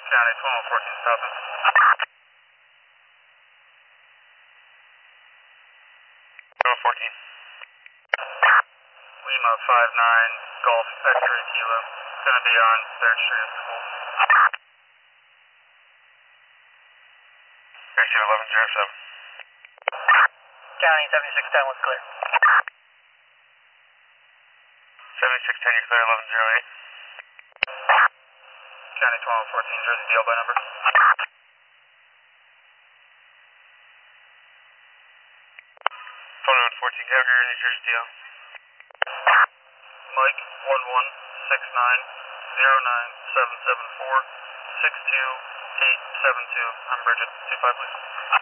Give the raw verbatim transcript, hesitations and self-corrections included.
County twelve fourteen stopping. twelve fourteen. Lima five nine Golf X-ray Kilo. Gonna be on third Street at school. Airship eleven zero seven. County seventy-six ten was clear. seventy-six ten, you're clear, eleven zero eight. County twelve fourteen, Jersey D L by number. twenty-one fourteen, Calgary, New Jersey D L. Mike one one six nine zero nine seven seven four six two eight seven two. I'm Bridget. two five, please.